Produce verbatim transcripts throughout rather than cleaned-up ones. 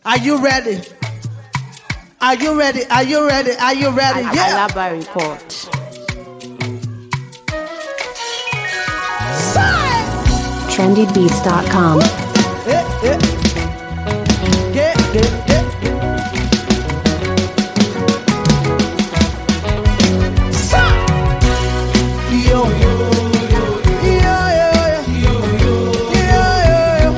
Are you ready? Are you ready? Are you ready? Are you ready? Al- Yeah. Alaba report. trendy beats dot com. Yeah, yeah. Get, get, get. Yo, yo, yo, yo, yo, yo, yo,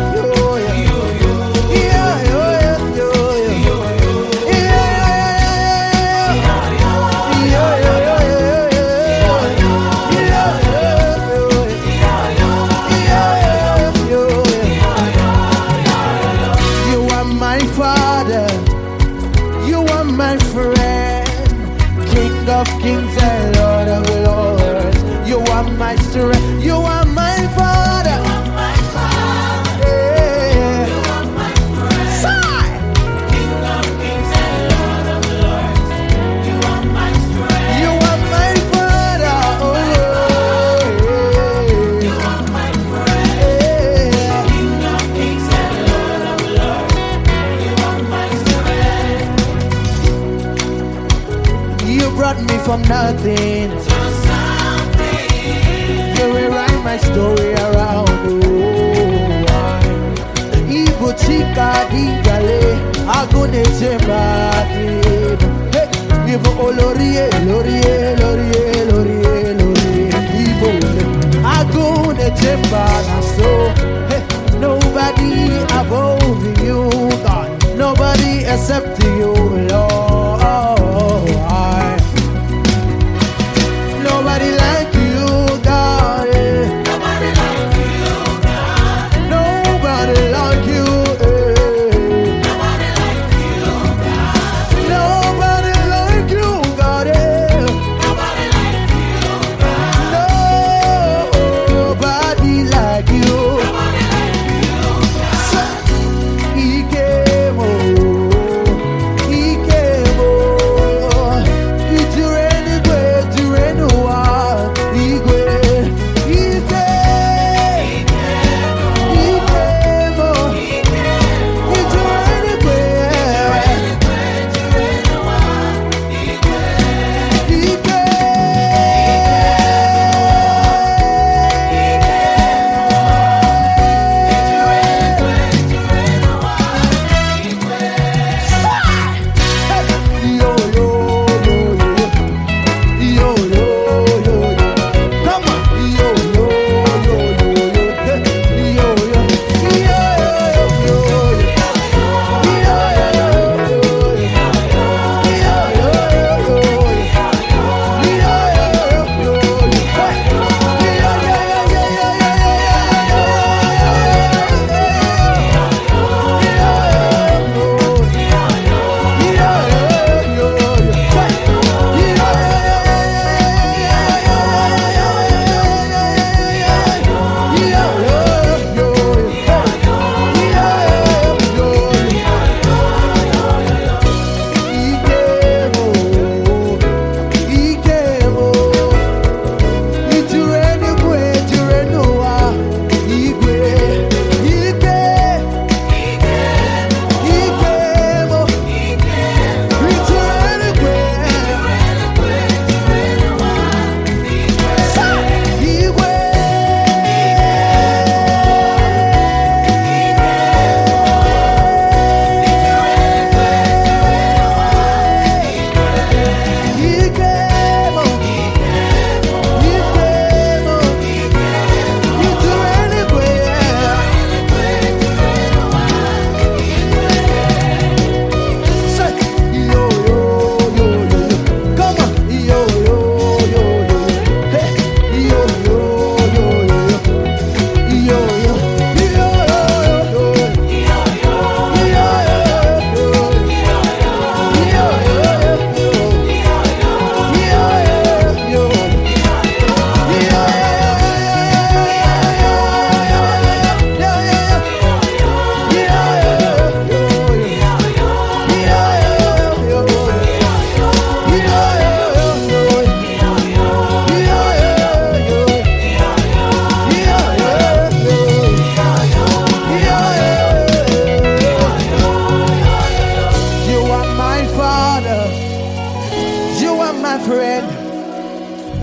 you are my father, you are my friend, King of kings and Lord of lords. You are my strength, you are my father, you are my father, yeah. You are my friend, Sigh. King of kings and Lord of lords. You are my strength, you are my father, oh yeah. You are my friend, yeah. King of kings and Lord of lords. You are my strength. You brought me from nothing to something. You rewrite my story around. Oh, Ibu chika digale, agune chemaki. Hey, Ibu olorie, lorie, lorie, lorie, lorie. Ibu agune chemana so. Hey, nobody above you, God. Nobody except you, Lord. Nobody like you, God. Yeah. Nobody like you, God. Nobody like you. Yeah. Nobody like you, God. Nobody like you, God. Yeah. Nobody like you, God. Nobody like you. Nobody like you, God. He came, oh, he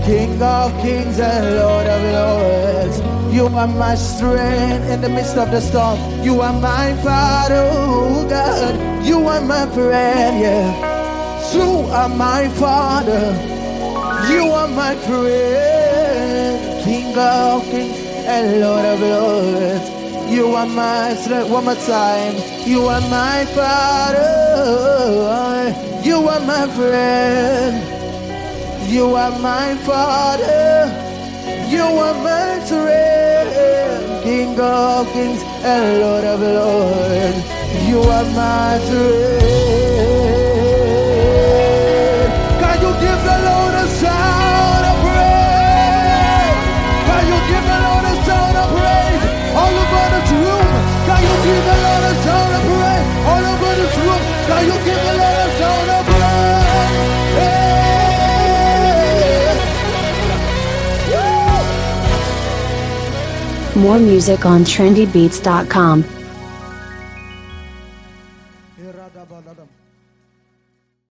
King of kings and Lord of lords. You are my strength in the midst of the storm. You are my Father, oh God. You are my friend, yeah. You are my Father. You are my friend. King of kings and Lord of lords. You are my strength. One more time. You are my Father. You are my friend. You are my Father. You are my strength. King of kings and Lord of lords. You are my strength. Can you give the Lord a sound of praise? Can you give the Lord a sound of praise? All over this room. Can you give the Lord a sound of praise? All over this room. Can you give the Lord a sound of praise? Hey. More music on trendy beats dot com.